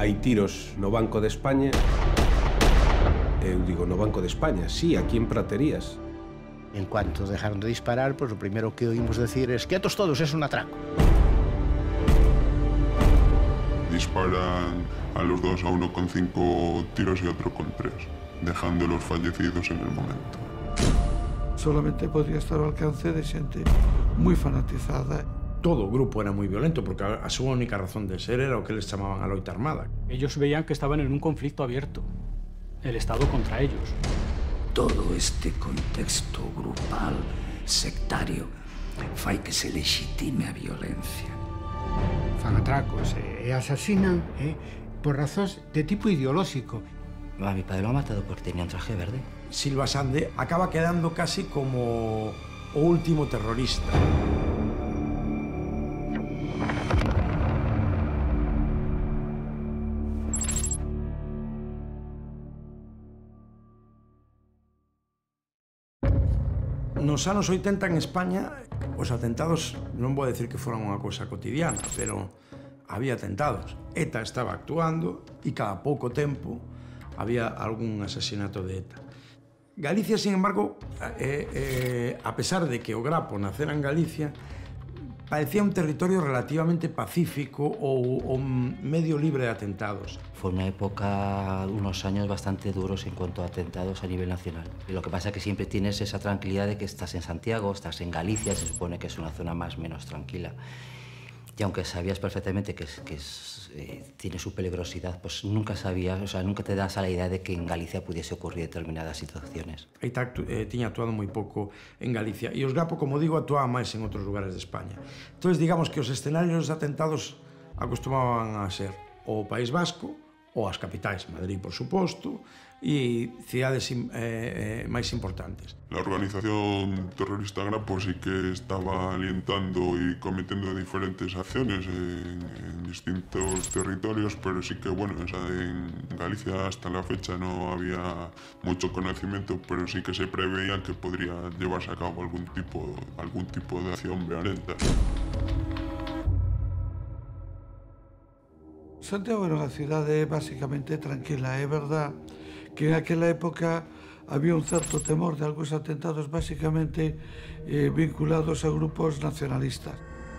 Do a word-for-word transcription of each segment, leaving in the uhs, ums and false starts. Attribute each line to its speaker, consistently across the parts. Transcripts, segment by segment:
Speaker 1: hai tiros no Banco de España. Eu digo, no Banco de España, sí, aquí en Praterías.
Speaker 2: En cuanto dejaron de disparar, pues lo primero que oímos decir es «quietos todos, es un atraco».
Speaker 3: Disparan a los dos a uno con cinco tiros y otro con tres, dejando los fallecidos en el momento.
Speaker 4: Solamente podía estar ao alcance de xente moi fanatizada.
Speaker 5: Todo o grupo era moi violento porque a súa única razón de ser era o que les chamaban a loita armada.
Speaker 6: Ellos veían que estaban en un conflicto abierto, el Estado contra ellos.
Speaker 7: Todo este contexto grupal, sectario, fai que se legitime a violencia.
Speaker 8: Fan atracos e asasinan eh, por razóns de tipo ideolóxico.
Speaker 9: A mi padre lo ha matado porque tenía un traje verde.
Speaker 5: Silva Sande acaba quedando casi como o último terrorista. Nos anos oitenta en España, os atentados non vou decir que foran unha cousa cotidiana, pero había atentados. ETA estaba actuando e cada pouco tempo había algún asesinato de ETA. Galicia, sin embargo, eh, eh, a pesar de que o Grapo nacera en Galicia, parecía un territorio relativamente pacífico ou, ou medio libre de atentados.
Speaker 9: Fue una época, unos años bastante duros en cuanto a atentados a nivel nacional. Y lo que pasa es que siempre tienes esa tranquilidad de que estás en Santiago, estás en Galicia, se supone que es una zona más o menos tranquila. Y aunque sabías perfectamente que, es, que es, eh, tiene su peligrosidad, pues nunca sabías, o sea, nunca te das a la idea de que en Galicia pudiese ocurrir determinadas situaciones.
Speaker 5: ETA eh, tiña actuado moi pouco en Galicia e os Grapo, como digo, actuaban máis en outros lugares de España. Entón, digamos que os escenarios de atentados acostumaban a ser o País Vasco ou as capitais, Madrid, por suposto, e cidades eh, eh, máis importantes.
Speaker 3: La organización terrorista Grapo sí que estaba alientando y cometiendo diferentes acciones en, en distintos territorios, pero sí que, bueno, esa en Galicia hasta la fecha no había mucho conocimiento, pero sí que se preveía que podría llevarse a cabo algún tipo, algún tipo de acción violenta.
Speaker 4: Santiago era unha cidade basicamente tranquila. É verdad que en aquela época había un certo temor de algúns atentados basicamente eh, vinculados a grupos nacionalistas,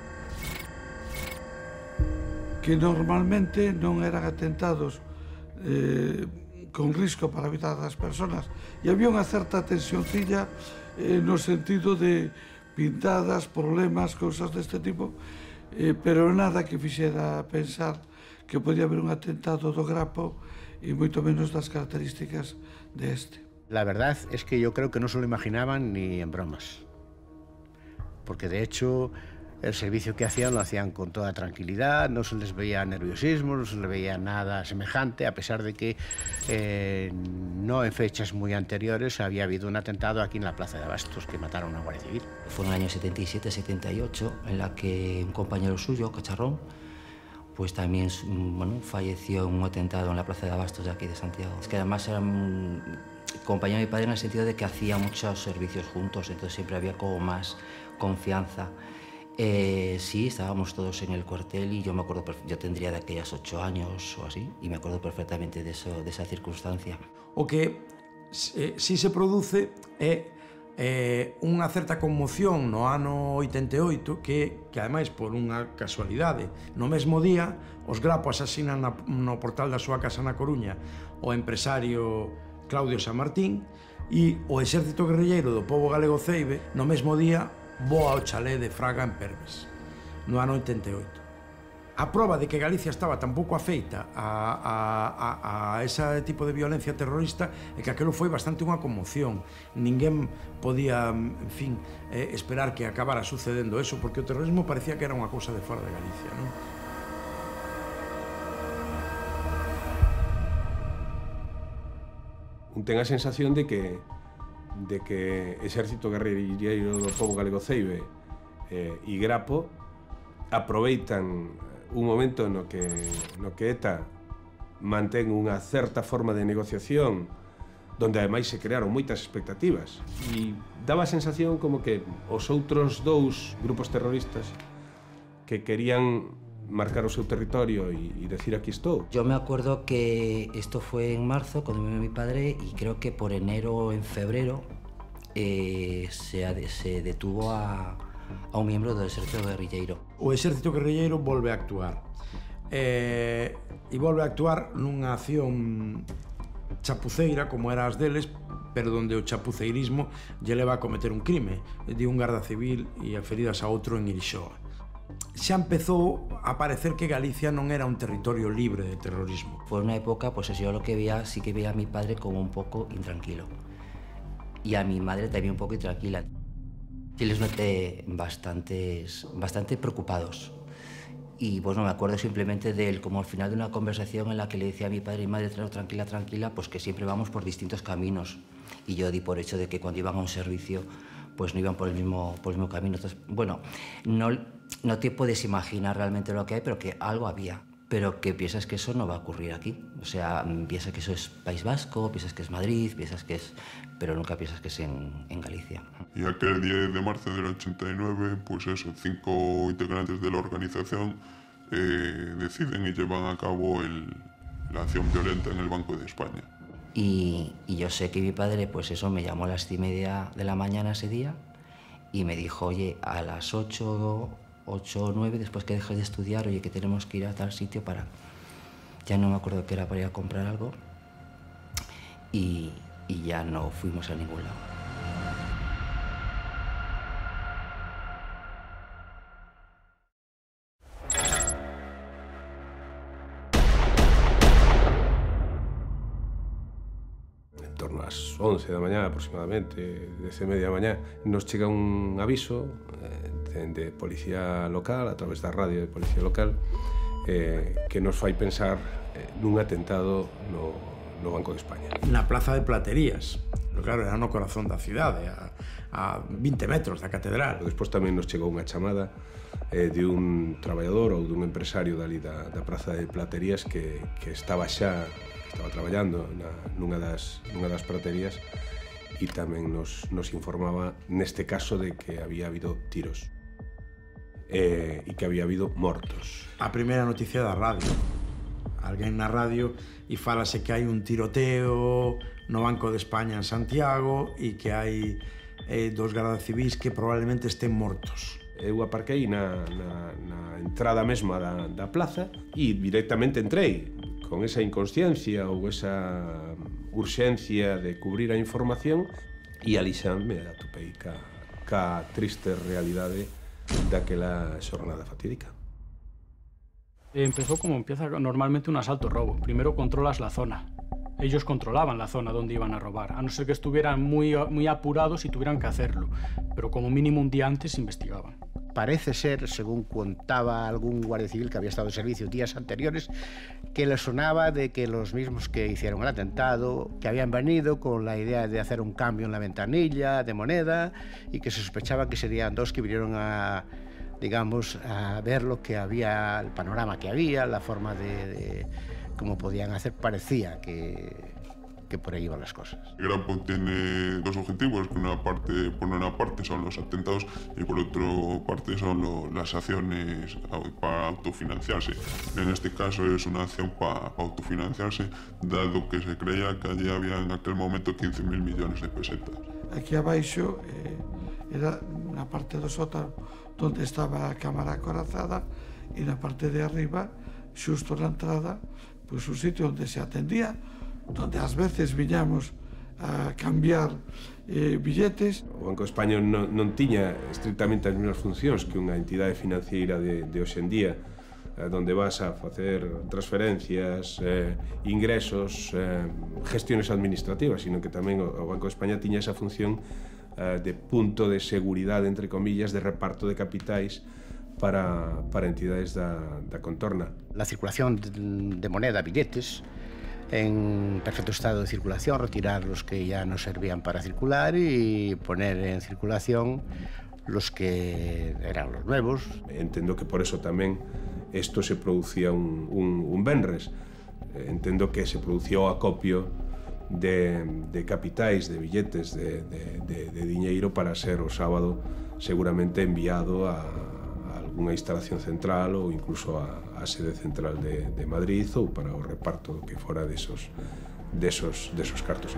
Speaker 4: que normalmente non eran atentados eh, con risco para a vida das persoas, e había unha certa tensioncilla eh, no sentido de pintadas, problemas, cousas deste tipo, eh, pero nada que fixera pensar que podía haber un atentado do Grapo y mucho menos las características de este.
Speaker 2: La verdad es que yo creo que no se lo imaginaban ni en bromas, porque de hecho el servicio que hacían lo hacían con toda tranquilidad, no se les veía nerviosismo, no se les veía nada semejante, a pesar de que eh, no en fechas muy anteriores había habido un atentado aquí en la Plaza de Abastos que mataron a una Guardia Civil.
Speaker 9: Fue en el año setenta y siete setenta y ocho en la que un compañero suyo, Cacharrón, pues también bueno, falleció en un atentado en la Plaza de Abastos de aquí de Santiago. Es que además era un compañero de mi padre en el sentido de que hacía muchos servicios juntos, entonces siempre había como más confianza. Eh, sí, estábamos todos en el cuartel y yo me acuerdo, yo tendría de aquellas ocho años o así, y me acuerdo perfectamente de, eso, de esa circunstancia.
Speaker 5: O que eh, si se produce é eh, unha certa conmoción no ano oitenta e oito que, que ademais por unha casualidade no mesmo día os Grapo asasinan na, no portal da súa casa na Coruña o empresario Claudio San Martín e o exército guerrilleiro do pobo galego Ceibe no mesmo día voa ao chalé de Fraga en Perves no ano oitenta e oito. A proba de que Galicia estaba tan pouco afeita a, a, a, a ese tipo de violencia terrorista é que aquilo foi bastante unha conmoción. Ninguén podía, en fin, eh, esperar que acabara sucedendo eso, porque o terrorismo parecía que era unha cousa de fora de Galicia, non?
Speaker 1: Un ten a sensación de que de que Exército Guerrilleiro do Pobo Galego Ceibe eh, e Grapo aproveitan un momento no que, no que ETA mantén unha certa forma de negociación donde ademais se crearon moitas expectativas e daba a sensación como que os outros dous grupos terroristas que querían marcar o seu territorio e, e decir aquí estou.
Speaker 9: Yo me acuerdo que esto fue en marzo, cuando vino mi padre, y creo que por enero o en febrero eh, se, se detuvo a, a un miembro do exército guerrilleiro.
Speaker 5: O exército guerrilleiro volve a actuar. Eh, e volve a actuar nunha acción chapuceira, como era as deles, pero donde o chapuceirismo lle leva a cometer un crime de un garda civil e a feridas a outro en Irixoa. Xa empezou a parecer que Galicia non era un territorio libre de terrorismo.
Speaker 9: Fue una época, pues yo lo que veía, sí que veía a mi padre como un poco intranquilo. Y a mi madre también un poco intranquila. Y les noté bastantes, bastante preocupados. Y pues no me acuerdo simplemente de él, como al final de una conversación en la que le decía a mi padre y madre, tranquila, tranquila, pues que siempre vamos por distintos caminos. Y yo di por hecho de que cuando iban a un servicio, pues no iban por el mismo, por el mismo camino. Entonces, bueno, no, no te puedes imaginar realmente lo que hay, pero que algo había. Pero que piensas que eso no va a ocurrir aquí. O sea, piensas que eso es País Vasco, piensas que es Madrid, piensas que es... pero nunca piensas que es en, en Galicia.
Speaker 3: Y aquel diez de marzo del ochenta y nueve, pues eso, cinco integrantes de la organización eh, deciden y llevan a cabo el, la acción violenta en el Banco de España.
Speaker 9: Y, y yo sé que mi padre, pues eso, me llamó a las diez y media de la mañana ese día y me dijo, oye, a las ocho... ocho o nueve, después que dejes de estudiar, oye, que tenemos que ir a tal sitio para... Ya no me acuerdo qué era, para ir a comprar algo. Y, y ya no fuimos a ningún lado.
Speaker 1: En torno ás once da mañá aproximadamente, dez e media da mañá, nos chega un aviso eh, de policía local, a través da radio de policía local, eh, que nos fai pensar eh, nun atentado no, no Banco de España.
Speaker 5: Na plaza de Platerías, pero claro, era no corazón da cidade, a, a vinte metros da catedral.
Speaker 1: Despois tamén nos chegou unha chamada eh, de un traballador ou dun empresario dali da, da praza de Platerías que, que estaba xa estaba traballando na, nunha, das, nunha das praterías e tamén nos, nos informaba neste caso de que había habido tiros eh, e que había habido mortos.
Speaker 5: A primeira noticia da radio. Alguén na radio e fálase que hai un tiroteo no Banco de España en Santiago e que hai eh, dos gardas civis que probablemente estén mortos.
Speaker 1: Eu aparquei na, na, na entrada mesma da, da plaza e directamente entrei con esa inconsciencia ou esa urxencia de cubrir a información e ali xa me atopei ca, ca triste realidade daquela xornada fatídica.
Speaker 6: Empezó como empieza normalmente un asalto-robo. Primero controlas la zona. Ellos controlaban la zona donde iban a robar, a no ser que estuvieran muy, muy apurados y tuvieran que hacerlo. Pero como mínimo un día antes investigaban.
Speaker 2: Parece ser, según contaba algún guardia civil que había estado en servicio días anteriores, que le sonaba de que los mismos que hicieron el atentado, que habían venido con la idea de hacer un cambio en la ventanilla de moneda y que se sospechaba que serían dos que vinieron a, digamos, a ver lo que había, el panorama que había, la forma de, de cómo podían hacer. Parecía que, que por ahí iban las cosas.
Speaker 3: Grapo tiene dos objetivos, que una parte, por una parte son los atentados y por otra parte son lo, las acciones para autofinanciarse. En este caso es una acción para pa autofinanciarse, dado que se creía que allí había en aquel momento quince mil millones de pesetas.
Speaker 4: Aquí abaixo eh, era na parte do sótano donde estaba a cámara acorazada e na parte de arriba, xusto na entrada, pois un sitio onde se atendía, donde ás veces viñamos a cambiar eh, billetes.
Speaker 1: O Banco de España non, non tiña estrictamente as mesmas funcións que unha entidade financiera de, de hoxe en día, eh, donde vas a facer transferencias, eh, ingresos, eh, gestiones administrativas, sino que tamén o, o Banco de España tiña esa función eh, de punto de seguridade, entre comillas, de reparto de capitais para, para entidades da, da contorna.
Speaker 2: La circulación de, de moneda, billetes, en perfecto estado de circulación, retirar los que ya no servían para circular y poner en circulación los que eran los nuevos.
Speaker 1: Entendo que por eso tamén isto se producía un, un, un venres. Entendo que se producía o acopio de, de capitais, de billetes, de, de, de, de diñeiro para ser o sábado seguramente enviado a, a unha instalación central ou incluso a, a sede central de, de Madrid ou para o reparto que fora desos, desos, desos cartos.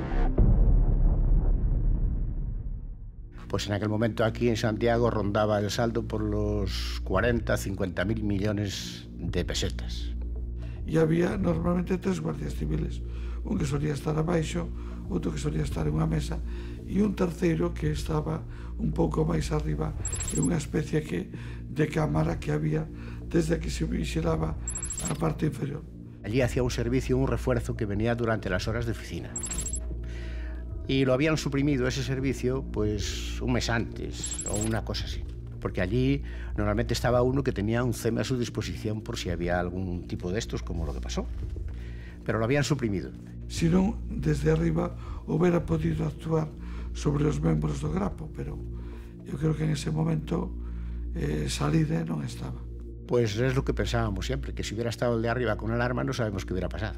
Speaker 2: Pues en aquel momento aquí en Santiago rondaba el saldo por los cuarenta, cincuenta mil millones de pesetas.
Speaker 4: E había normalmente tres guardias civiles, un que solía estar abaixo, outro que solía estar en unha mesa e un terceiro que estaba un pouco máis arriba en unha especie que, de cámara que había desde que se vigilaba a parte inferior.
Speaker 2: Allí hacía un servicio, un refuerzo que venía durante las horas de oficina. Y lo habían suprimido ese servicio pues un mes antes o una cosa así. Porque allí normalmente estaba uno que tenía un C E M a su disposición por si había algún tipo de estos, como lo que pasó. Pero lo habían suprimido.
Speaker 4: Si non, desde arriba hubiera podido actuar sobre os membros do Grapo, pero eu creo que en ese momento eh, Salide non estaba.
Speaker 2: Pues es lo que pensábamos siempre, que si hubiera estado el de arriba con el arma no sabemos qué hubiera pasado.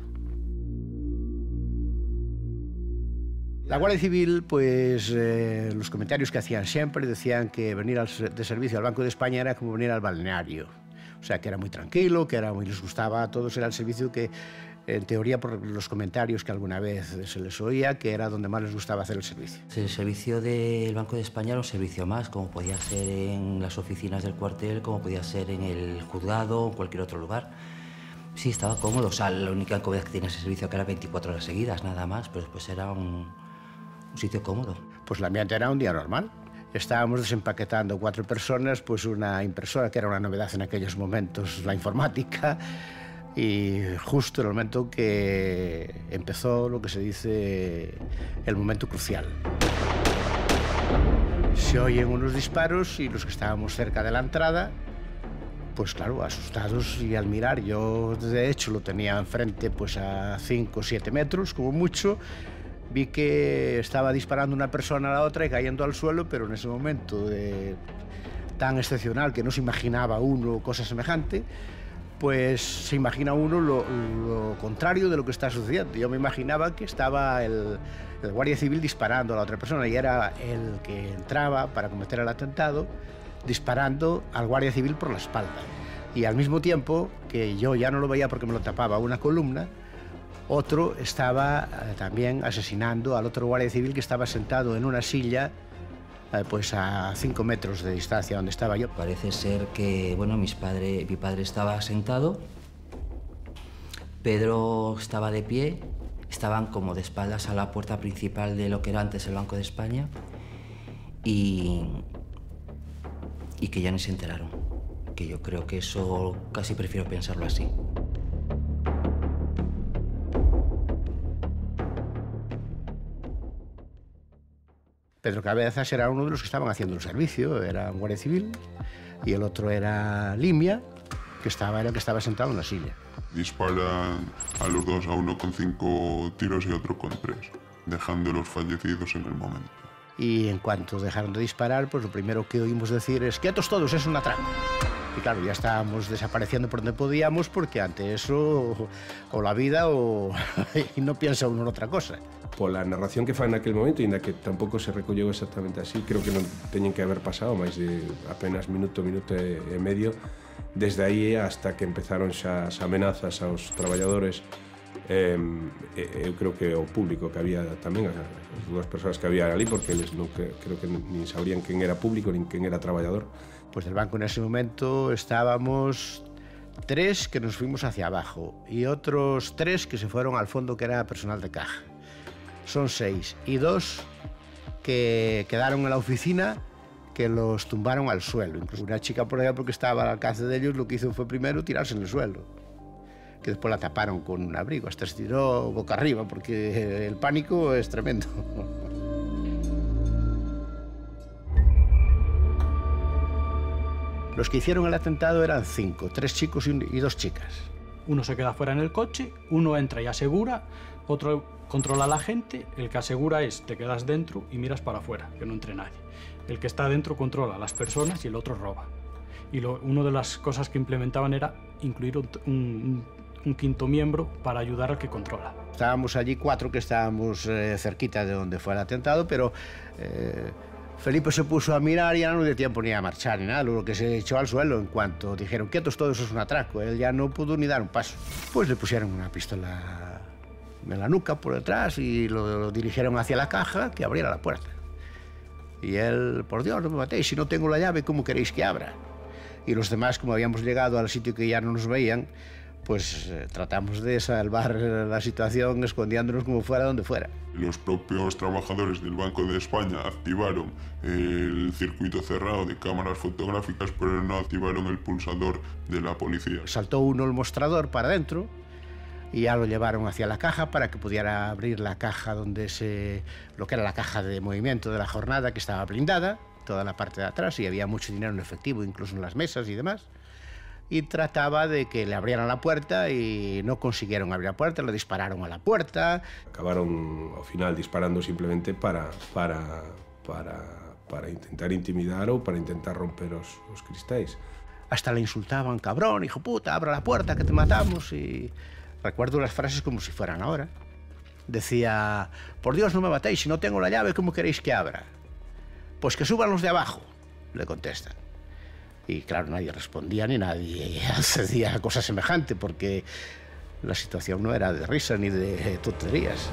Speaker 2: La Guardia Civil, pues eh, los comentarios que hacían siempre decían que venir al, de servicio al Banco de España era como venir al balneario. O sea, que era muy tranquilo, que era muy, les gustaba a todos, era el servicio que, en teoría, por los comentarios que alguna vez se les oía, que era donde más les gustaba hacer el servicio.
Speaker 9: El servicio del Banco de España era un servicio más, como podía ser en las oficinas del cuartel, como podía ser en el juzgado o en cualquier otro lugar. Sí, estaba cómodo. O sea, la única incomodidad que tenía ese servicio que era veinticuatro horas seguidas, nada más, pero después era un, un sitio cómodo.
Speaker 2: Pues el ambiente era un día normal. Estábamos desempaquetando cuatro personas, pues una impresora, que era una novedad en aquellos momentos, la informática, y justo en el momento que empezó lo que se dice el momento crucial. Se oyen unos disparos y los que estábamos cerca de la entrada, pues claro, asustados, y al mirar, yo de hecho lo tenía enfrente pues a cinco o siete metros como mucho, vi que estaba disparando una persona a la otra y cayendo al suelo, pero en ese momento de, tan excepcional que no se imaginaba uno cosa semejante, pues se imagina uno lo, lo contrario de lo que está sucediendo. Yo me imaginaba que estaba el, el guardia civil disparando a la otra persona y era el que entraba para cometer el atentado disparando al guardia civil por la espalda. Y al mismo tiempo, que yo ya no lo veía porque me lo tapaba una columna, otro estaba eh, también asesinando al otro guardia civil que estaba sentado en una silla eh, pues a cinco metros de distancia donde estaba yo.
Speaker 9: Parece ser que, bueno, mis padre, mi padre estaba sentado, Pedro estaba de pie, estaban como de espaldas a la puerta principal de lo que era antes el Banco de España y, y que ya ni se enteraron. Que yo creo que eso casi prefiero pensarlo así.
Speaker 2: Pedro Cabezas era uno de los que estaban haciendo el servicio, era un guardia civil, y el otro era Limia, que estaba, era el que estaba sentado en la silla.
Speaker 3: Disparan a los dos, a uno con cinco tiros y otro con tres, dejándolos fallecidos en el momento.
Speaker 2: Y en cuanto dejaron de disparar, pues lo primero que oímos decir es «¡Quietos todos, es un atraco!». Y claro, ya estábamos desapareciendo por donde podíamos, porque ante eso o la vida o y no piensa uno en otra cosa.
Speaker 1: Pola narración que fai naquel momento, ainda que tampouco se recolleu exactamente así, creo que non teñen que haber pasado máis de apenas minuto, minuto e medio, desde aí hasta que empezaron xa as amenazas aos traballadores. Eh, eu creo que o público que había tamén, as dúas persoas que había ali, porque eles non que, creo que nin sabrían quen era público nin quen era traballador.
Speaker 2: Pues del banco en ese momento estábamos tres que nos fuimos hacia abajo y otros tres que se fueron al fondo, que era personal de caja. Son seis y dos que quedaron en la oficina, que los tumbaron al suelo. Incluso una chica, por ejemplo, que estaba al alcance de ellos, lo que hizo fue primero tirarse en el suelo, que después la taparon con un abrigo, hasta se tiró boca arriba, porque el pánico es tremendo. Los que hicieron el atentado eran cinco, tres chicos y, un, y dos chicas.
Speaker 6: Uno se queda fuera en el coche, uno entra y asegura, otro controla a la gente, el que asegura es te quedas dentro y miras para afuera, que no entre nadie. El que está dentro controla a las personas y el otro roba. Y lo, una de las cosas que implementaban era incluir un, un, un quinto miembro para ayudar al que controla.
Speaker 2: Estábamos allí cuatro que estábamos eh, cerquita de donde fue el atentado, pero eh, Felipe se puso a mirar y ya no dio tiempo ni a marchar ni nada, lo que se echó al suelo en cuanto dijeron quietos, todo eso es un atraco. Él ya no pudo ni dar un paso. Pues le pusieron una pistola en la nuca por detrás y lo, lo dirigieron hacia la caja que abriera la puerta. Y él, por Dios, no me matéis, si no tengo la llave, ¿cómo queréis que abra? Y los demás, como habíamos llegado al sitio que ya no nos veían, pues eh, tratamos de salvar la situación escondiéndonos como fuera donde fuera.
Speaker 3: Los propios trabajadores del Banco de España activaron el circuito cerrado de cámaras fotográficas, pero no activaron el pulsador de la policía.
Speaker 2: Saltó uno el mostrador para adentro y ya lo llevaron hacia la caja para que pudiera abrir la caja donde se... lo que era la caja de movimiento de la jornada, que estaba blindada, toda la parte de atrás, y había mucho dinero en efectivo, incluso en las mesas y demás. Y trataba de que le abrieran la puerta y no consiguieron abrir la puerta, le dispararon a la puerta.
Speaker 1: Acabaron al final disparando simplemente para, para, para, para intentar intimidar o para intentar romper los, los cristais.
Speaker 2: Hasta le insultaban, cabrón, hijo puta, abra la puerta que te matamos. Y recuerdo las frases como si fueran ahora. Decía, por Dios no me matéis, si no tengo la llave, ¿cómo queréis que abra? Pues que suban los de abajo, le contestan. Y claro, nadie respondía ni nadie accedía a cosa semejante porque la situación no era de risa ni de tonterías.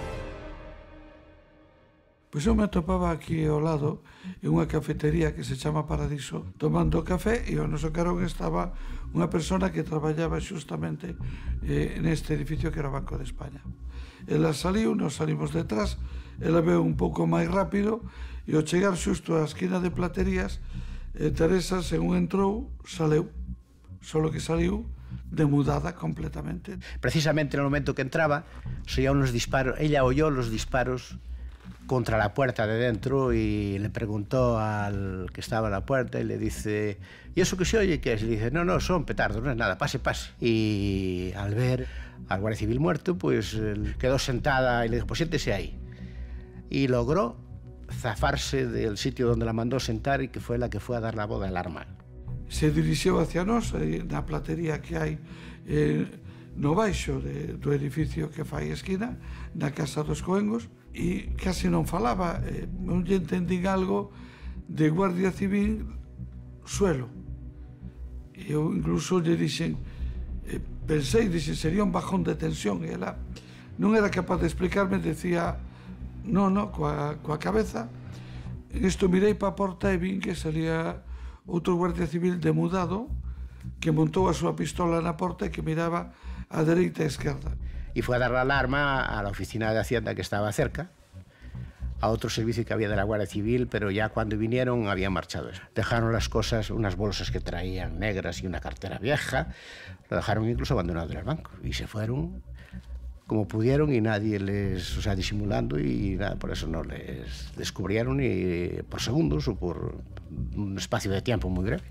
Speaker 4: Pois eu me atopaba aquí ao lado en unha cafetería que se chama Paradiso tomando café e ao noso carón estaba unha persona que traballaba xustamente eh, neste edificio que era o Banco de España. Ela saliu, nos salimos detrás, ela veu un pouco máis rápido e ao chegar xusto á esquina de Platerías, eh, Teresa, según entrou, saleu, solo que saliu demudada completamente.
Speaker 2: Precisamente no momento que entraba, se oían unos disparos, ella oyó los disparos contra la puerta de dentro y le preguntó al que estaba en la puerta y le dice, ¿y eso que se oye qué es? Y le dice, no, no, son petardos, no es nada, pase, pase. Y al ver al guardia civil muerto, pues quedó sentada y le dijo, pues siéntese ahí. Y logró zafarse del sitio donde la mandó sentar y que fue la que fue a dar la voz de alarma.
Speaker 4: Se dirixiu hacia nós, na platería que hai eh, no baixo de, do edificio que fai esquina, na Casa dos Coengos, e casi non falaba, eh, non lle entendín algo de Guardia Civil suelo. E eu incluso lle dixen, eh, pensei, dixen, sería un bajón de tensión, e ela non era capaz de explicarme, decía, no, no, coa, coa cabeza. En isto mirei pa a porta e vin que salía outro Guardia Civil demudado que montou a súa pistola na porta e que miraba a dereita e a esquerda.
Speaker 2: Y fue a dar la alarma a la oficina de Hacienda que estaba cerca, a otro servicio que había de la Guardia Civil, pero ya cuando vinieron habían marchado. Dejaron las cosas, unas bolsas que traían negras y una cartera vieja, lo dejaron incluso abandonado en el banco y se fueron como pudieron y nadie les, o sea, disimulando y nada, por eso no les descubrieron ni por segundos o por un espacio de tiempo muy breve.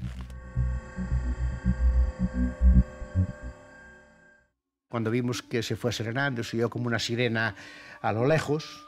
Speaker 2: Cuando vimos que se fue serenando, se oyó como una sirena a lo lejos,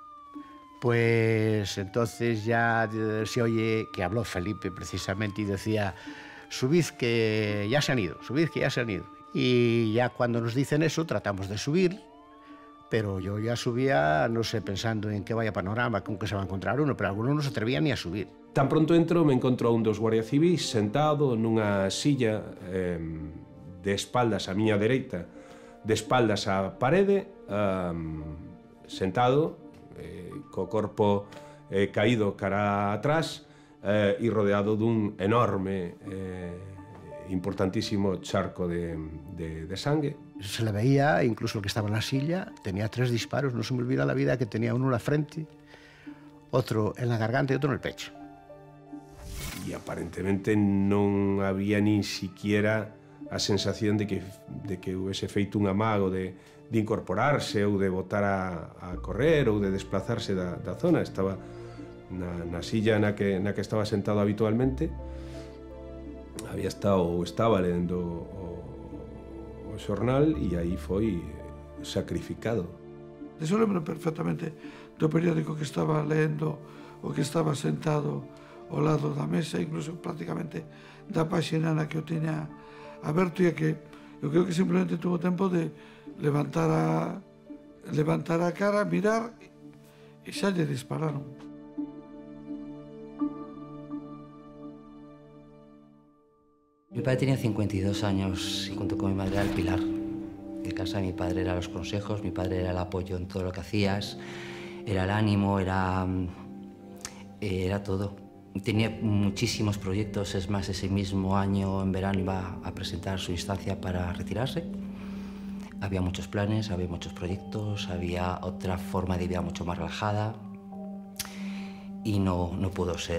Speaker 2: pues entonces ya se oye que habló Felipe precisamente y decía, subid que ya se han ido, subid que ya se han ido. Y ya cuando nos dicen eso tratamos de subir, pero yo ya subía, no sé, pensando en qué vaya panorama, con que se va a encontrar uno, pero algunos no se atrevían ni a subir.
Speaker 1: Tan pronto entro, me encontro a un dos guardias civis sentado nunha silla eh, de espaldas á miña dereita, de espaldas á parede, um, sentado, eh, co corpo eh, caído cara atrás eh, e rodeado dun enorme, eh, importantísimo charco de, de, de sangue.
Speaker 2: Se le veía, incluso el que estaba en la silla, tenía tres disparos, no se me olvida la vida que tenía uno en la frente, otro en la garganta y otro en el pecho.
Speaker 1: E aparentemente non había nin siquiera a sensación de que, de que houvese feito un amago de, de incorporarse ou de botar a, a correr ou de desplazarse da, da zona. Estaba na, na silla na que, na que estaba sentado habitualmente. Había estado ou estaba lendo o, o xornal e aí foi sacrificado.
Speaker 4: Eso lembro perfectamente do periódico que estaba lendo o que estaba sentado ao lado da mesa, incluso prácticamente da páxina na que o tiña aberto e que eu creo que simplemente tuvo tempo de levantar a, levantar a cara, mirar e xa lle dispararon.
Speaker 9: Mi padre tenía cincuenta y dos años y junto con mi madre era el pilar. En casa mi padre era los consejos, mi padre era el apoyo en todo lo que hacías, era el ánimo, era, era todo. Tenía muchísimos proyectos, es más, ese mismo año en verano iba a presentar su instancia para retirarse. Había muchos planes, había muchos proyectos, había otra forma de vida mucho más relajada y no, no pudo ser.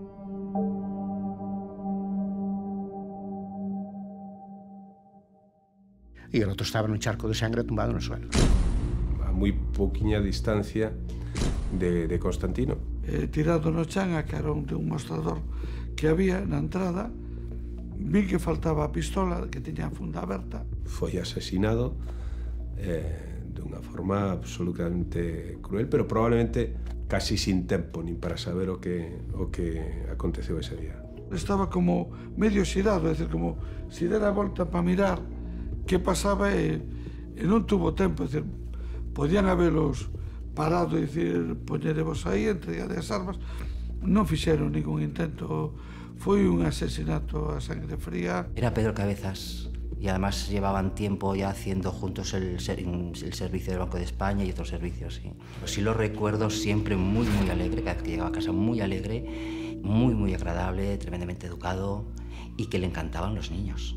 Speaker 2: Y el otro estaba en un charco de sangre tumbado en el suelo.
Speaker 1: A muy poquinha distancia de, de Constantino.
Speaker 4: Eh, tirado no chan a carón de un mostrador que había na entrada, vi que faltaba a pistola que tiña a funda aberta.
Speaker 1: Foi asesinado eh, de unha forma absolutamente cruel, pero probablemente casi sin tempo nin para saber o que, o que aconteceu ese día.
Speaker 4: Estaba como medio xirado, é dicir, como se dera a volta para mirar que pasaba e, e non tuvo tempo, é dicir, podían habelos parado e dicir, poñerevos aí, entregade as armas, non fixeron ningún intento, foi un asesinato a sangre fría.
Speaker 9: Era Pedro Cabezas y además llevaban tiempo ya haciendo juntos el, ser, el servicio del Banco de España y otros servicios, sí. Sí lo recuerdo siempre muy, muy alegre, cada vez que llegaba a casa muy alegre, muy, muy agradable, tremendamente educado y que le encantaban los niños.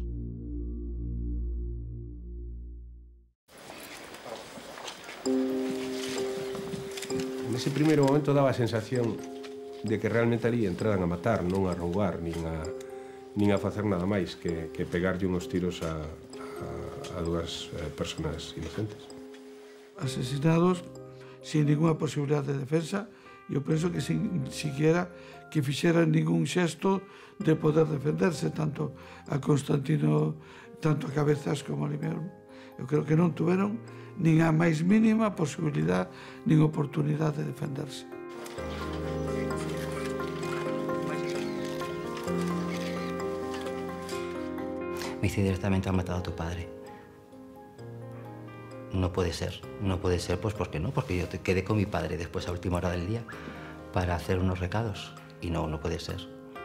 Speaker 1: Nese primeiro momento daba a sensación de que realmente ali entraran a matar, non a roubar, nin a, nin a facer nada máis que, que pegarlle uns tiros a, a, a dúas eh, personas inocentes.
Speaker 4: Asesinados sin ninguna posibilidade de defensa, eu penso que sin siquiera que fixeran ningún xesto de poder defenderse, tanto a Constantino, tanto a Cabezas como a Limero. Eu creo que non tuveron nin a máis mínima posibilidade nin oportunidade de defenderse.
Speaker 9: Me dice directamente, han matado a tu padre. No puede ser, no puede ser, pues ¿por qué no? Porque yo te quedé con mi padre después a última hora del día para hacer unos recados y no, no puede ser.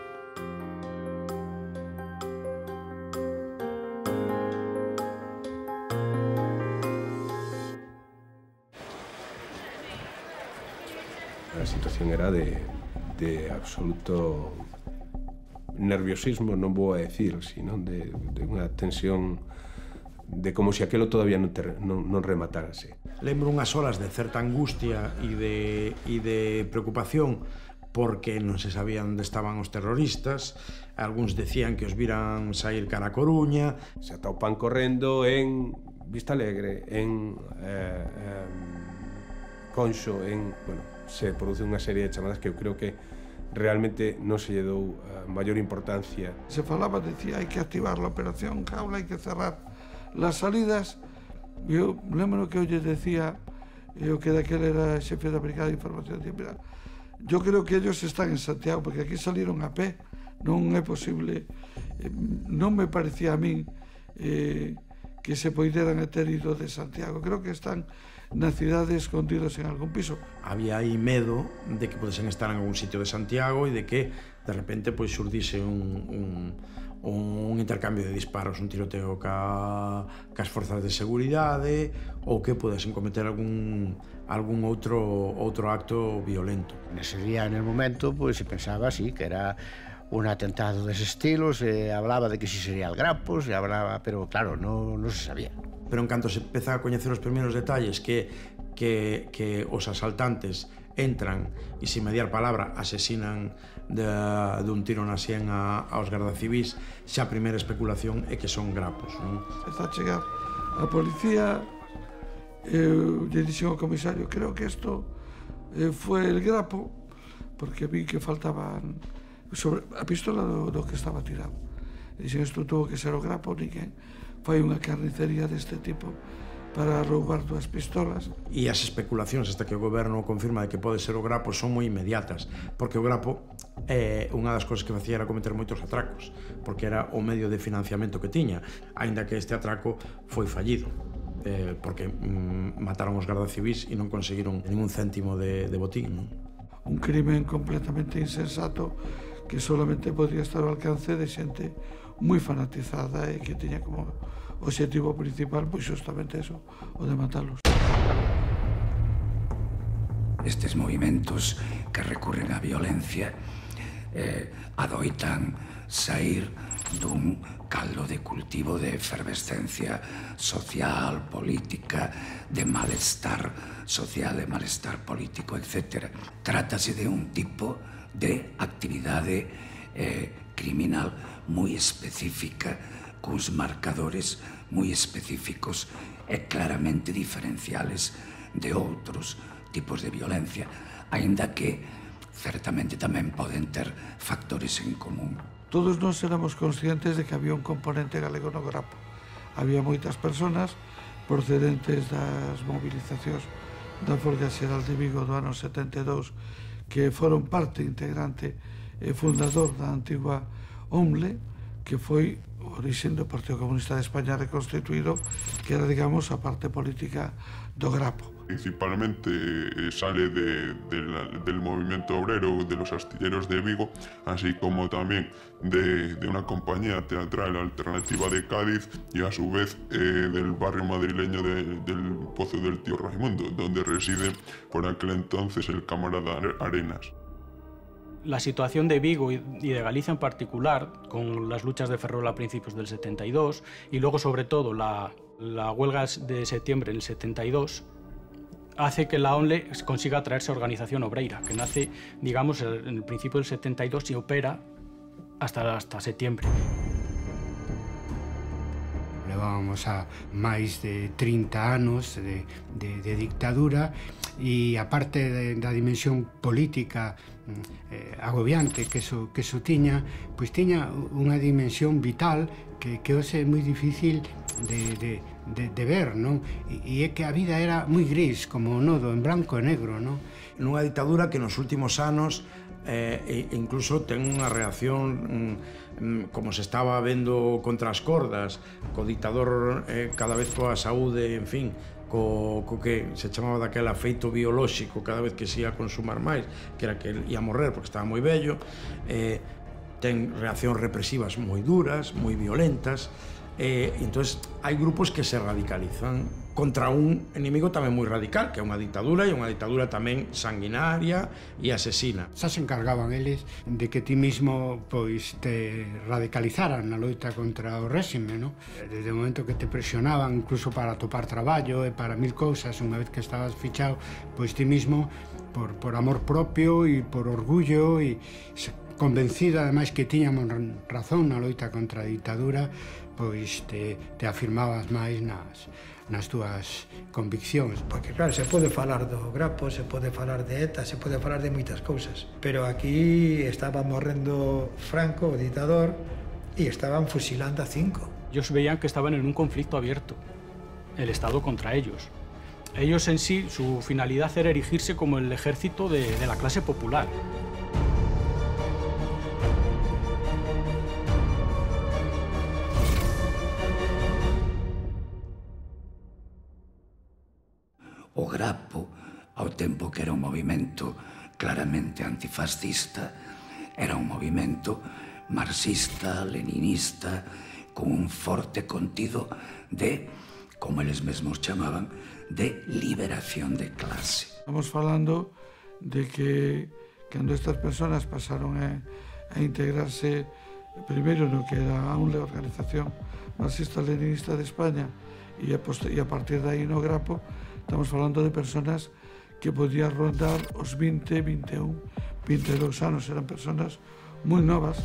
Speaker 1: A situación era de, de absoluto nerviosismo, non vou a decir, sino de, de unha tensión de como se aquelo todavía non, ter, non, non rematase.
Speaker 5: Lembro unhas horas de certa angustia e de, e de preocupación porque non se sabía onde estaban os terroristas, algúns decían que os viran sair cara a Coruña.
Speaker 1: Se atopan correndo en Vista Alegre, en eh, eh, Conxo, en... bueno, se produce unha serie de chamadas que eu creo que realmente non se lle dou a maior importancia.
Speaker 4: Se falaba, decía, hai que activar la operación Jaula, hai que cerrar las salidas. Eu lembro que eu lle decía, eu que daquel era xefe da Brigada de Información, decía, mira, yo creo que ellos están en Santiago, porque aquí salieron a pé, non é posible, eh, non me parecía a min eh, que se poideran ter ido de Santiago, creo que están na cidade escondidos en algún piso.
Speaker 5: Había aí medo de que podesen estar en algún sitio de Santiago e de que de repente pois xurdise un, un, un intercambio de disparos, un tiroteo ca, cas forzas de seguridade ou que podesen cometer algún, algún outro, outro acto violento.
Speaker 2: Nese día, en el momento, pues, se pensaba así, que era un atentado dese estilo, se hablaba de que si sería el Grapo, se hablaba, pero claro, no, no se sabía.
Speaker 5: Pero en canto se empeza a coñecer os primeiros detalles que, que, que os asaltantes entran e, sin mediar palabra, asesinan de, de un tiro na sien a, aos gardacivís, xa a primeira especulación é que son grapos, non?
Speaker 4: Está a chegar a policía, eu lle dixen ao comisario, creo que isto eh, foi el grapo, porque vi que faltaban sobre a pistola do, do que estaba tirado. E dixen, isto tuvo que ser o grapo, ninguén fai unha carnicería deste tipo para roubar dúas pistolas.
Speaker 5: E as especulacións, hasta que o goberno confirma de que pode ser o grapo, son moi inmediatas, porque o grapo é unha das cousas que facía era cometer moitos atracos, porque era o medio de financiamento que tiña, aínda que este atraco foi fallido, eh, porque mm, mataron os gardacivís e non conseguiron ningún céntimo de, de botín, non?
Speaker 4: Un crimen completamente insensato que solamente podría estar ao alcance de xente moi fanatizada e que tiña como objetivo principal pois justamente eso, o de matalos.
Speaker 7: Estes movimentos que recurren á violencia eh, adoitan sair dun caldo de cultivo de efervescencia social, política, de malestar social, de malestar político, etcétera. Trátase de un tipo de actividade eh, criminal moi específica, cuns marcadores moi específicos e claramente diferenciales de outros tipos de violencia, aínda que certamente tamén poden ter factores en común.
Speaker 4: Todos nós éramos conscientes de que había un componente galego no Grapo. Había moitas persoas procedentes das movilizacións da Folga Xeral de Vigo do ano setenta e dous que foron parte integrante e fundador da antigua O M L E, que foi o orixen do Partido Comunista de España reconstituído, que era, digamos, a parte política do Grapo.
Speaker 3: Principalmente eh, sale de, de la, del movimiento obrero de los astilleros de Vigo, así como también de, de una compañía teatral alternativa de Cádiz y a su vez eh, del barrio madrileño de, del Pozo del Tío Raimundo, donde reside por aquel entonces el camarada Arenas.
Speaker 6: La situación de Vigo y de Galicia en particular, con las luchas de Ferrol a principios del setenta y dos y luego sobre todo la, la huelga de septiembre del setenta y dos, hace que la O N L E consiga traerse a Organización Obreira, que nace, digamos, en el principio del setenta y dos y opera hasta, hasta septiembre.
Speaker 8: Levábamos a máis de trinta anos de, de, de dictadura e aparte de, da dimensión política eh, agobiante que eso, que eso tiña, pois tiña unha dimensión vital que, que hoxe é moi difícil de, de, de, de ver, non? E, e é que a vida era moi gris, como o nodo, en branco e negro, non?
Speaker 5: Nunha ditadura que nos últimos anos eh, incluso ten unha reacción mm, como se estaba vendo contra as cordas, co dictador eh, cada vez coa saúde, en fin, co, co que se chamaba daquela feito biolóxico cada vez que se ia consumar máis, que era que ia morrer porque estaba moi vello, eh, ten reaccións represivas moi duras, moi violentas, eh, entón hai grupos que se radicalizan contra un enemigo tamén moi radical, que é unha dictadura, e unha dictadura tamén sanguinaria e asesina.
Speaker 8: Xa se encargaban eles de que ti mismo pois te radicalizaran na loita contra o réxime, non? Desde o momento que te presionaban incluso para topar traballo e para mil cousas, unha vez que estabas fichado, pois ti mismo, por, por amor propio e por orgullo e convencido ademais que tiñamos razón na loita contra a dictadura, pois te, te afirmabas máis nas nas túas conviccións.
Speaker 10: Porque claro, se pode falar do Grapo, se pode falar de ETA, se pode falar de moitas cousas, pero aquí estaba morrendo Franco, o dictador, e estaban fusilando a cinco.
Speaker 6: Ellos veían que estaban en un conflicto abierto, el Estado contra ellos. Ellos en sí, su finalidad era erigirse como el ejército de, de la clase popular.
Speaker 7: O Grapo, ao tempo que era un movimento claramente antifascista, era un movimento marxista, leninista, con un forte contido de, como eles mesmos chamaban, de liberación de clase.
Speaker 4: Estamos falando de que cando estas persoas pasaron a, a integrarse primeiro no que era a unha organización marxista-leninista de España e a, e a partir de aí no Grapo, estamos falando de persoas que podían rondar os veinte, vinte e un, vinte e dous anos. Eran persoas moi novas.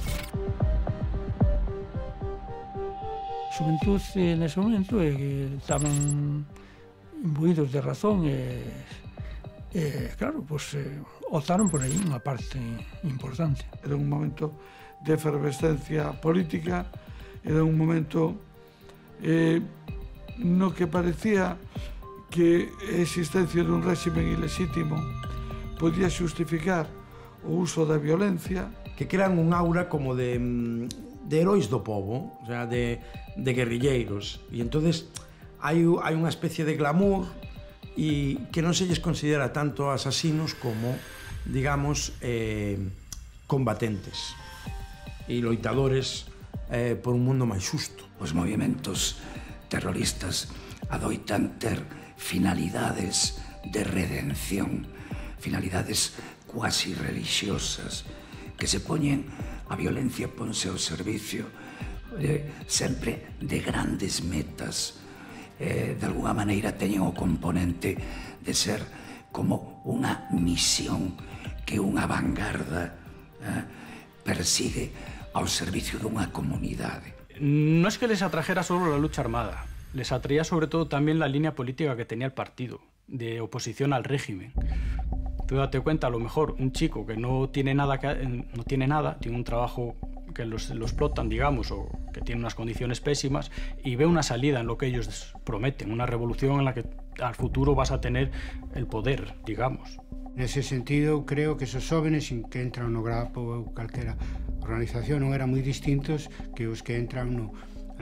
Speaker 11: A xuventud nese momento é que estaban imbuídos de razón e, e claro, pues, eh, optaron por aí unha parte importante.
Speaker 4: Era un momento de efervescencia política, era un momento eh, no que parecía que a existencia dun réximen ilexítimo podía xustificar o uso da violencia.
Speaker 5: Que crean un aura como de, de heróis do povo, o sea, de, de guerrilleiros. E entonces hai, hai unha especie de glamour e que non se lles considera tanto asasinos como, digamos, eh, combatentes e loitadores eh, por un mundo máis xusto.
Speaker 7: Os movimentos terroristas adoitan ter finalidades de redención, finalidades cuasi religiosas, que se poñen, a violencia ponse ao servicio eh, sempre de grandes metas. Eh, de alguna maneira teñen o componente de ser como unha misión que unha vanguarda eh, persigue ao servicio dunha comunidade.
Speaker 6: No es que les atrajera solo la lucha armada, les atraía sobre todo también la línea política que tenía el partido, de oposición al régimen. Tú date cuenta, a lo mejor un chico que no tiene nada, que, no tiene nada, tiene un trabajo que los, lo explotan, digamos, o que tiene unas condiciones pésimas, y ve una salida en lo que ellos prometen, una revolución en la que al futuro vas a tener el poder, digamos.
Speaker 8: Nese sentido, creo que esos jóvenes que entran no Grapo ou calquera organización non eran moi distintos que os que entran no,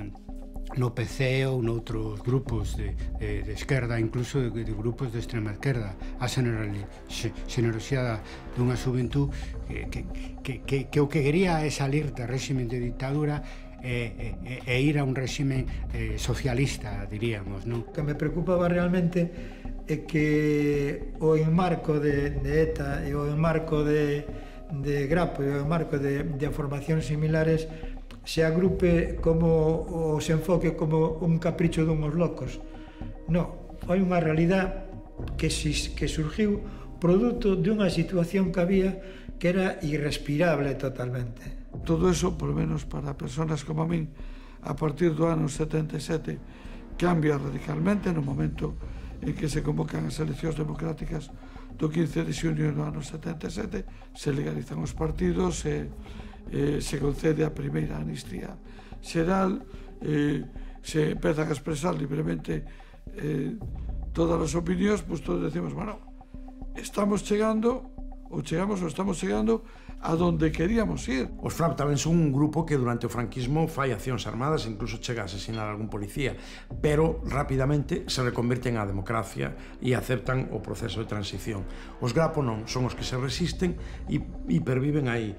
Speaker 8: no P C ou noutros grupos de, de, de esquerda, incluso de, de grupos de extrema esquerda. A xenerosidade dunha xuventud que, que, que, que, que o que quería é salir do réximen de dictadura e, e, e ir a un réximen eh, socialista, diríamos, non?
Speaker 10: O que me preocupaba realmente é que o enmarco de, de ETA e o enmarco de, de Grapo e o enmarco de, de formacións similares se agrupe como o se enfoque como un capricho dunhos locos. Non, foi unha realidade que, que surgiu produto dunha situación que había que era irrespirable totalmente.
Speaker 4: Todo eso, por lo menos para persoas como a min, a partir do ano setenta e sete, cambia radicalmente no momento en que se convocan as eleccións democráticas do quince de xunio do ano setenta e sete, se legalizan os partidos, se, eh, se concede a primeira amnistía xeral, eh, se empezan a expresar libremente eh, todas as opinións, pues todos decimos, bueno, estamos chegando, ou chegamos ou estamos chegando a donde queríamos ir.
Speaker 5: Os FRAP tamén son un grupo que durante o franquismo fai accións armadas, incluso chega a asesinar a algún policía, pero rapidamente se reconvirten á democracia e aceptan o proceso de transición. Os Grapo non, son os que se resisten e, e perviven aí.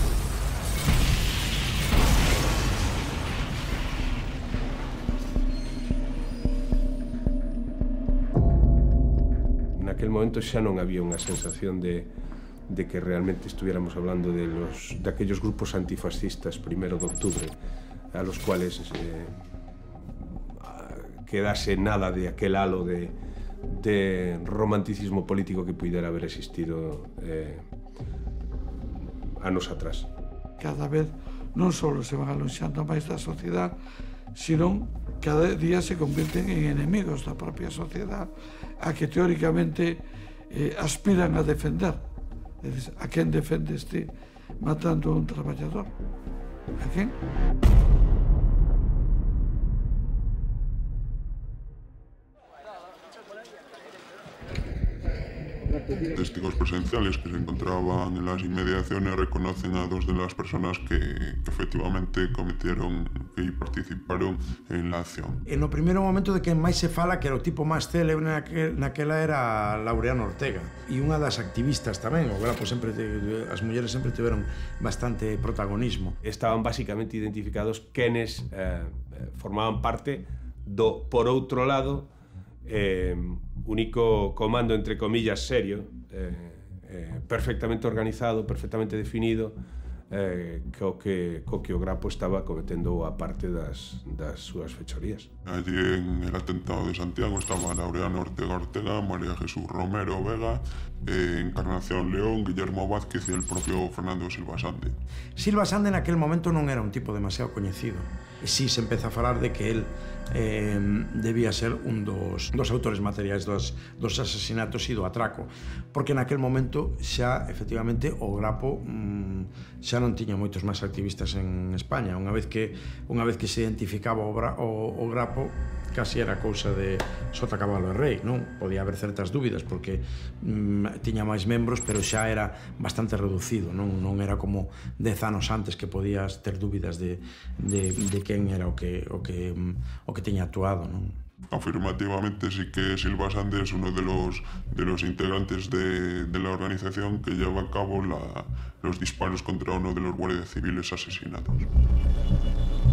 Speaker 1: Naquel momento xa non había unha sensación de de que realmente estuviéramos hablando de, los, de aquellos grupos antifascistas primero de octubre, a los cuales eh, quedase nada de aquel halo de, de romanticismo político que pudiera haber existido eh, anos atrás.
Speaker 4: Cada vez non só se van alonxando máis da sociedade, sino cada día se convirten en enemigos da propia sociedade, a que teóricamente eh, aspiran a defender. A quen defendes ti matando a un traballador? A quen?
Speaker 3: Testigos presenciales que se encontraban en las inmediaciones reconocen a dos de las personas que, que efectivamente cometieron y participaron en la acción.
Speaker 5: En o primeiro momento de que máis se fala que era o tipo máis célebre naquel, naquela era Laureano Ortega, e unha das activistas tamén, o Grapo sempre te, as mulleres sempre tiveron bastante protagonismo.
Speaker 1: Estaban basicamente identificados quenes eh, formaban parte do, por outro lado, eh, único comando, entre comillas, serio, eh, eh, perfectamente organizado, perfectamente definido, eh, co, que, co que o Grapo estaba cometendo a parte das, das súas fechorías.
Speaker 3: Allí en el atentado de Santiago estaba Laureano Ortega Ortega, María Jesús Romero Vega, eh, Encarnación León, Guillermo Vázquez e el propio Fernando Silva Sande.
Speaker 5: Silva Sande naquel momento non era un tipo demasiado coñecido. Si se empeza a falar de que el eh, debía ser un dos, dos autores materiais dos, dos asesinatos e do atraco, porque naquel momento xa, efectivamente, o Grapo mm, xa non tiña moitos máis activistas en España. Unha vez que, unha vez que se identificaba o, bra, o, o Grapo, casi era cousa de sota cabalo e rei, non? Podía haber certas dúbidas, porque mm, tiña máis membros, pero xa era bastante reducido, non, non era como dez anos antes que podías ter dúbidas de, de, de quen era o que, o que, o que tiña actuado, non?
Speaker 3: Afirmativamente sí que Silva Sande es uno de los, de los integrantes de, de la organización que lleva a cabo la, los disparos contra uno de los guardias civiles asesinados.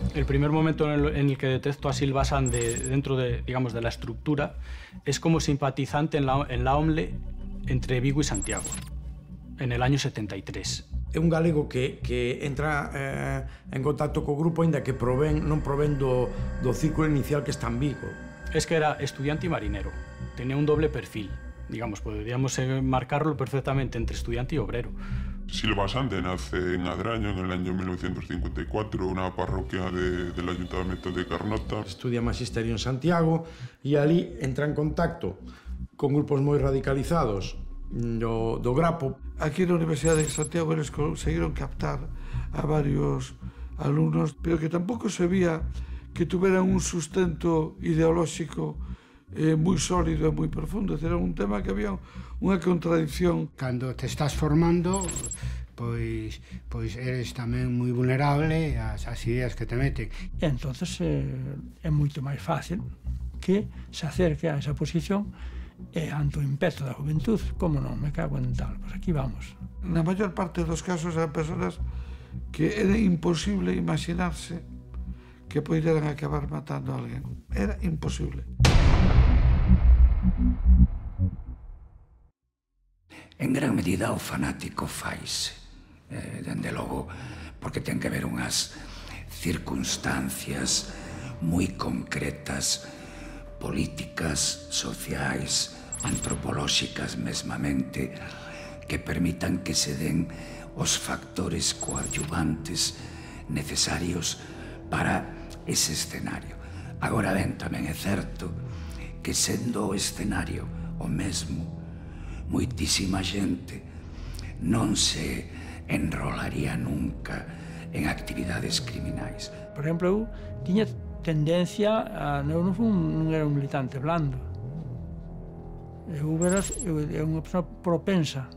Speaker 6: El primer momento en el, en el que detecto a Silva Sande dentro de, digamos, de la estructura es como simpatizante en la, en la OMLE entre Vigo y Santiago, en el año setenta y tres.
Speaker 5: É un galego que, que entra eh, en contacto co grupo, ainda que provén, non provén do, do círculo inicial que está en Vigo.
Speaker 6: Es que era estudiante y marinero, tenía un doble perfil, digamos, podríamos marcarlo perfectamente entre estudiante y obrero.
Speaker 3: Silva Sande nace en Adraño en el año mil novecientos cincuenta y cuatro, una parroquia de, del Ayuntamiento de Carnota.
Speaker 5: Estudia magisterio en Santiago e ali entra en contacto con grupos moi radicalizados do, do Grapo.
Speaker 4: Aquí na Universidade de Santiago eles conseguiron captar a varios alumnos, pero que tampouco se veía que tuveran un sustento ideolóxico eh, moi sólido e moi profundo. Era un tema que había unha contradicción.
Speaker 8: Cando te estás formando, pois, pois eres tamén moi vulnerable ás, ás ideas que te meten.
Speaker 11: E entonces eh, é moito máis fácil que se acerque a esa posición e ante o impeto da juventud, como non, me cago en tal, pois aquí vamos.
Speaker 4: Na maior parte dos casos eran persoas que era imposible imaginarse que poderan acabar matando a alguén. Era imposible.
Speaker 7: En gran medida o fanático faise, eh, dende logo, porque ten que ver unhas circunstancias moi concretas, políticas, sociais, antropolóxicas mesmamente, que permitan que se den os factores coadyuvantes necesarios para ese escenario. Agora ben, tamén é certo que sendo o escenario o mesmo, moitísima xente non se enrolaría nunca en actividades criminais.
Speaker 11: Por exemplo, eu tiña tendencia a... Eu non, fui un, non era un militante blando. Eu era, eu era unha persona propensa.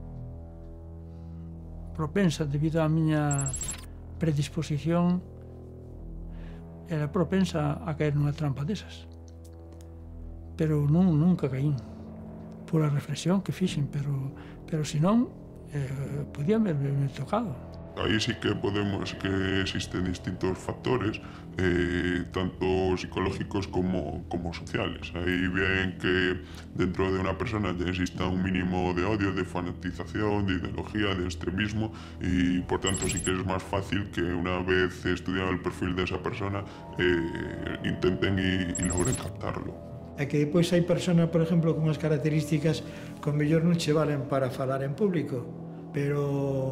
Speaker 11: Propensa debido á miña predisposición, era propensa a caer nunha trampa desas. Pero non, nunca caín. Por a reflexión que fixen, pero, pero senón, eh, podía haberme tocado.
Speaker 3: Aí sí que podemos que existen distintos factores, eh, tanto psicológicos como, como sociales. Aí ven que dentro de una persona ya exista un mínimo de odio, de fanatización, de ideología, de extremismo, y por tanto sí que es más fácil que una vez estudiado el perfil de esa persona eh, intenten y, y logren captarlo.
Speaker 10: É que depois hai personas, por exemplo, con unhas características que ao mellor non che valen para falar en público, pero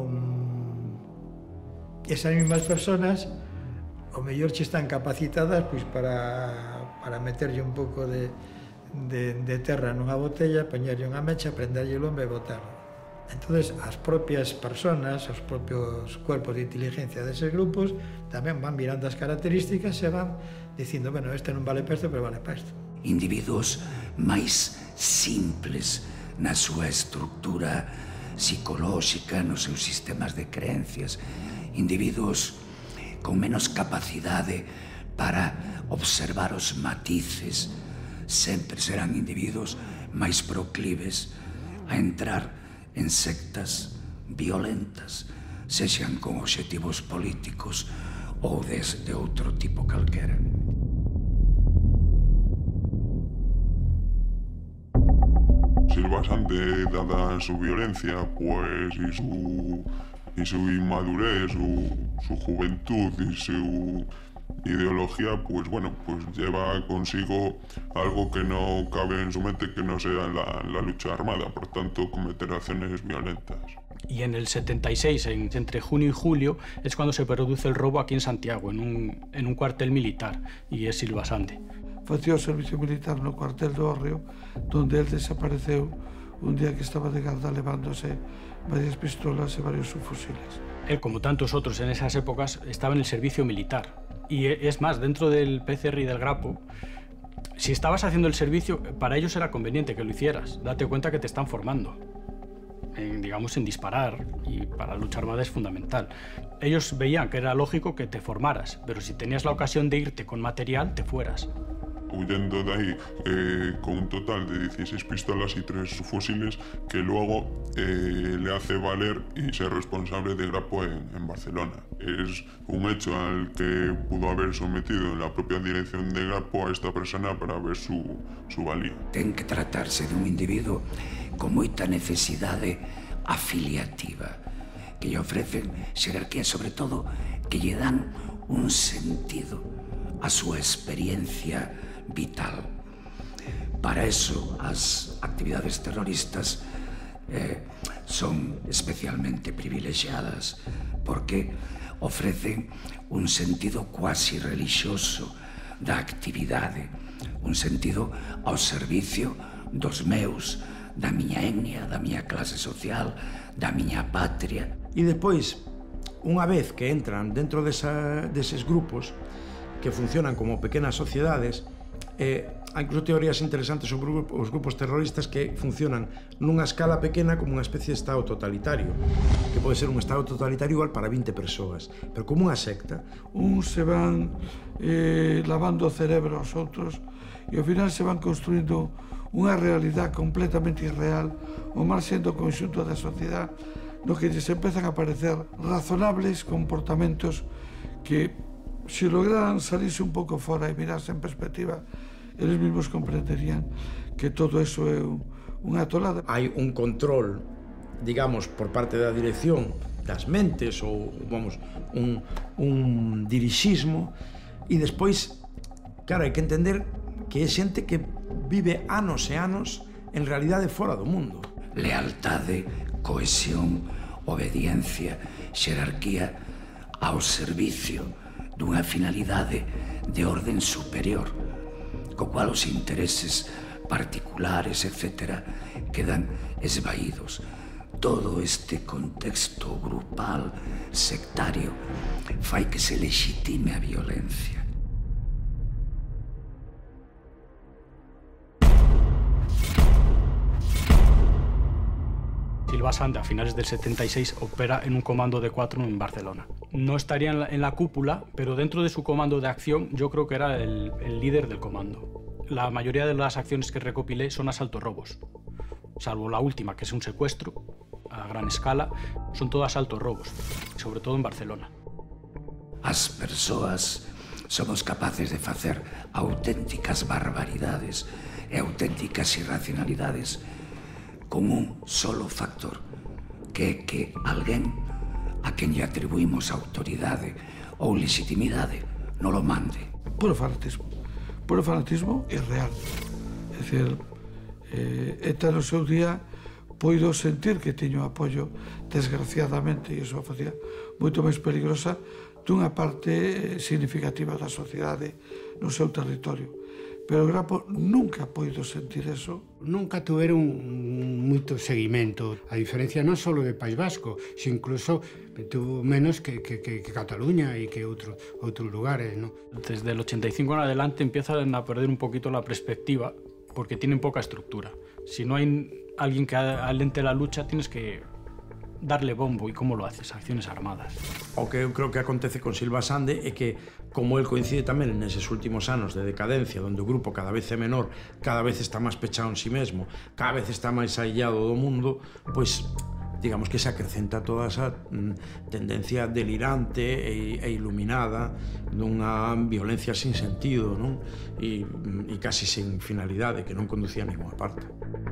Speaker 10: mm, esas mesmas personas ao mellor che están capacitadas pois, para, para meterlle un pouco de, de, de terra nunha botella, poñerlle unha mecha, prenderlle o lombe e botarlo. Entón, as propias personas, os propios cuerpos de inteligencia deses grupos tamén van mirando as características e van dicindo, bueno, este non vale para isto, pero vale para isto.
Speaker 7: Individuos máis simples na súa estructura psicolóxica, nos seus sistemas de creencias, individuos con menos capacidade para observar os matices, sempre serán individuos máis proclives a entrar en sectas violentas, sexan con obxectivos políticos ou de, de outro tipo calquera.
Speaker 3: Silva Sande, dada su violencia, pues, y su, y su inmadurez, su, su juventud y su ideología, pues bueno, pues lleva consigo algo que no cabe en su mente que no sea la, la lucha armada, por tanto, cometer acciones violentas.
Speaker 6: Y en el setenta y seis, en, entre junio y julio, es cuando se produce el robo aquí en Santiago, en un, en un cuartel militar, y es Silva Sande.
Speaker 4: Facía o servicio militar no cuartel do Hórreo, donde él desapareceu un día que estaba de garda levándose varias pistolas e varios subfusiles.
Speaker 6: Él, como tantos otros en esas épocas, estaba en el servicio militar. Y es más, dentro del P C R y del Grapo, si estabas haciendo el servicio, para ellos era conveniente que lo hicieras. Date cuenta que te están formando, en, digamos, en disparar, y para la lucha armada es fundamental. Ellos veían que era lógico que te formaras, pero si tenías la ocasión de irte con material, te fueras.
Speaker 3: huyendo de ahí eh, con un total de dieciséis pistolas y tres fusiles que luego eh, le hace valer y ser responsable de Grapo en, en Barcelona. Es un hecho al que pudo haber sometido en la propia dirección de Grapo a esta persona para ver su, su valía.
Speaker 7: Ten que tratarse de un individuo con moita necesidade afiliativa, que lle ofrecen xerarquía, sobre todo, que lle dan un sentido a súa experiencia vital. Para eso, as actividades terroristas eh, son especialmente privilexiadas porque ofrecen un sentido cuasi relixioso da actividade, un sentido ao servicio dos meus, da miña etnia, da miña clase social, da miña patria.
Speaker 5: E depois, unha vez que entran dentro desa, deses grupos que funcionan como pequenas sociedades, eh, hai incluso teorías interesantes sobre os grupos terroristas que funcionan nunha escala pequena como unha especie de estado totalitario, que pode ser un estado totalitario igual para vinte persoas, pero como unha secta.
Speaker 4: Uns se van eh, lavando o cerebro aos outros e ao final se van construindo unha realidade completamente irreal, o marxen do conxunto da sociedade, no que lles empezan a aparecer razonables comportamentos que, se lograran salirse un pouco fora e mirarse en perspectiva, eles mesmos comprenderían que todo eso é unha atolada.
Speaker 5: Hai un control, digamos, por parte da dirección das mentes ou, vamos, un, un dirixismo, e despois, claro, hai que entender que é xente que vive anos e anos en realidade fora do mundo.
Speaker 7: Lealtade, cohesión, obediencia, xerarquía ao servicio dunha finalidade de orden superior, co cual os intereses particulares, etcétera, quedan esvaídos. Todo este contexto grupal, sectario, fai que se lexitime a violencia.
Speaker 6: Silva Sande, a finales del setenta y seis, opera en un comando de cuatro en Barcelona. No estaría en la, en la cúpula, pero dentro de su comando de acción yo creo que era el, el líder del comando. La mayoría de las acciones que recopilé son asaltos robos, salvo la última, que es un secuestro a gran escala, son todos asaltos robos, sobre todo en Barcelona.
Speaker 7: As persoas somos capaces de facer auténticas barbaridades e auténticas irracionalidades con un solo factor, que é que alguén a quen lle atribuímos autoridade ou legitimidade non lo mande.
Speaker 4: Puro fanatismo. Puro fanatismo irreal. É dicir, eh, ETA no seu día poido sentir que tiño apoio, desgraciadamente, e iso a facía moito máis peligrosa, dunha parte significativa da sociedade no seu territorio. Pero o Grapo nunca poido sentir eso.
Speaker 8: Nunca tuveron moito seguimento. A diferencia non só de País Vasco, se incluso tuvo menos que, que, que, que Cataluña e que outro, outros lugares, ¿no?
Speaker 6: Desde el ochenta y cinco en adelante empiezan a perder un poquito la perspectiva porque tienen poca estructura. Si no hay alguien que alente la lucha, tienes que darle bombo. ¿Y cómo lo haces? Acciones armadas.
Speaker 5: O que eu creo que acontece con Silva Sande é que, como el coincide tamén neses últimos anos de decadencia, onde o grupo cada vez é menor, cada vez está máis pechado en sí mesmo, cada vez está máis aillado do mundo, pois, digamos que se acrecenta toda esa mm, tendencia delirante e, e iluminada dunha violencia sin sentido, non? E, e casi sin finalidade, que non conducía a ninguna parte.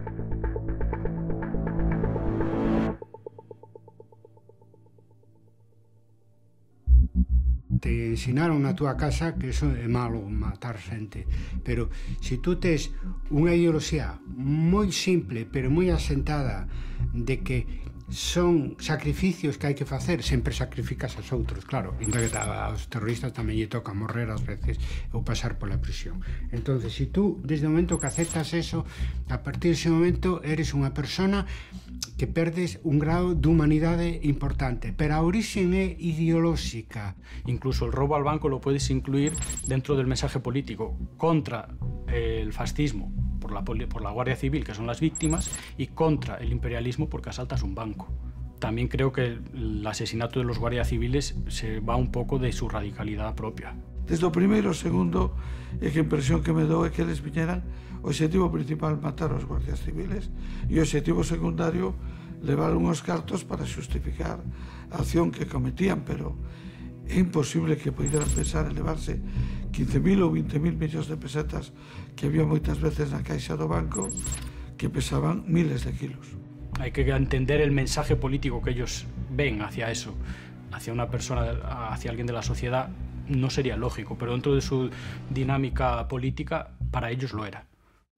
Speaker 8: Te ensinaron na túa casa que eso é malo, matar xente, pero se tú tes unha ideoloxía moi simple pero moi asentada de que son sacrificios que hai que facer, sempre sacrificas aos outros, claro, ainda que aos terroristas tamén lle toca morrer ás veces ou pasar pola prisión. Entonces, se tú desde o momento que aceptas eso, a partir dese momento eres unha persona que perdes un grado de humanidade importante, pero a origen é ideolóxica.
Speaker 6: Incluso el robo al banco lo puedes incluir dentro del mensaje político contra el fascismo por la, por la Guardia Civil, que son las víctimas, y contra el imperialismo porque asaltas un banco. También creo que el asesinato de los guardias civiles se va un poco de su radicalidad propia.
Speaker 4: Desde o primeiro ao segundo, é que a impresión que me dou é que eles viñeran o objetivo principal matar os guardias civiles e o objetivo secundario levar unhos cartos para xustificar a acción que cometían, pero é imposible que poderan pensar en levarse quince mil ou vinte mil millóns de pesetas que había moitas veces na caixa do banco que pesaban miles de kilos.
Speaker 6: Hay que entender el mensaje político que ellos ven hacia eso, hacia una persona, hacia alguien de la sociedad, no sería lógico, pero dentro de su dinámica política, para ellos lo era.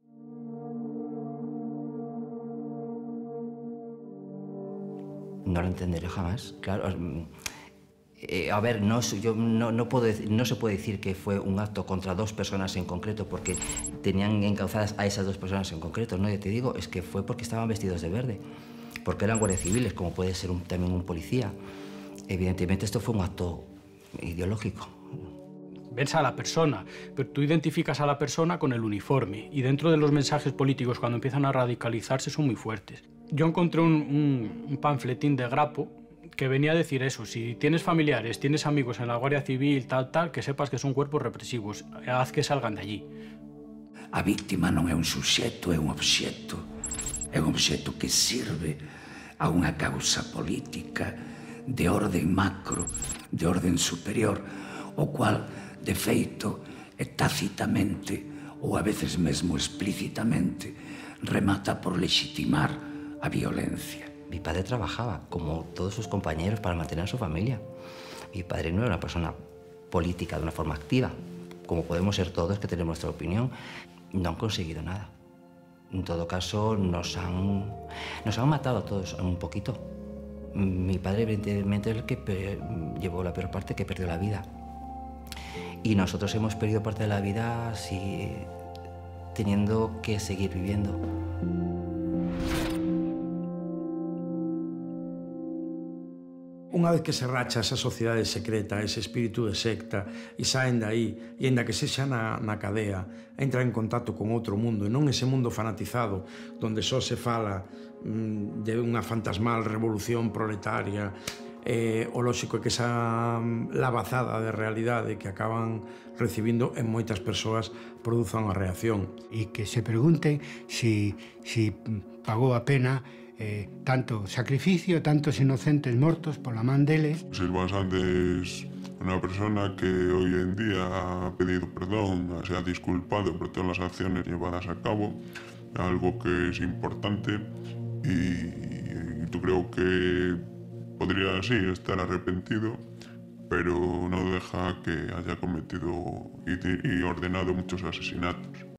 Speaker 9: No lo entenderé jamás, claro. Eh, a ver, no, yo no, no, puedo decir, no se puede decir que fue un acto contra dos personas en concreto porque tenían encauzadas a esas dos personas en concreto. No, yo te digo, es que fue porque estaban vestidos de verde, porque eran guardias civiles, como puede ser un, también un policía. Evidentemente esto fue un acto ideológico.
Speaker 6: Ves a la persona, pero tú identificas a la persona con el uniforme y dentro de los mensajes políticos cuando empiezan a radicalizarse son muy fuertes. Yo encontré un, un, un panfletín de Grapo que venía a decir eso, si tienes familiares, tienes amigos en la Guardia Civil, tal, tal, que sepas que son cuerpos represivos, haz que salgan de allí.
Speaker 7: A víctima non é un suxeto, é un obxecto. É un obxecto que sirve a unha causa política de orden macro, de orden superior, o cual, de feito, e tácitamente, ou a veces mesmo explícitamente, remata por legitimar a violencia.
Speaker 9: Mi padre trabajaba, como todos sus compañeros, para mantener a su familia. Mi padre no era una persona política de una forma activa, como podemos ser todos que tenemos nuestra opinión. No han conseguido nada. En todo caso, nos han, nos han matado a todos un poquito. Mi padre, evidentemente, es el que llevó la peor parte, que perdió la vida. Y nosotros hemos perdido parte de la vida así, teniendo que seguir viviendo.
Speaker 5: Unha vez que se racha esa sociedade secreta, ese espírito de secta, e saen de aí, e ainda que sexa na, na cadea, entra en contacto con outro mundo, e non ese mundo fanatizado, donde só se fala mm, de unha fantasmal revolución proletaria, eh, o lóxico é que esa lavazada de realidade que acaban recibindo en moitas persoas produza unha reacción.
Speaker 8: E que se pregunten si, si pagou a pena Eh, tanto sacrificio, tantos inocentes mortos por la man deles.
Speaker 3: Silva Sánchez, una persona que hoy en día ha pedido perdón, se ha disculpado por todas las acciones llevadas a cabo, algo que es importante y, y yo creo que podría sí estar arrepentido, pero no deja que haya cometido y, y ordenado muchos asesinatos.